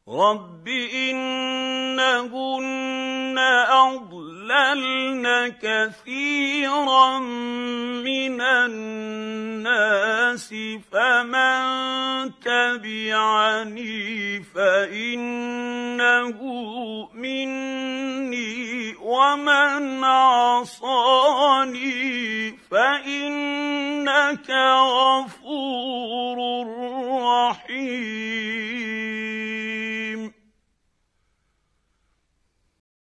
رب إنهن أضللن كثيرا من الناس فمن تبعني فإنه مني ومن عصاني فإنك غفور رحيم.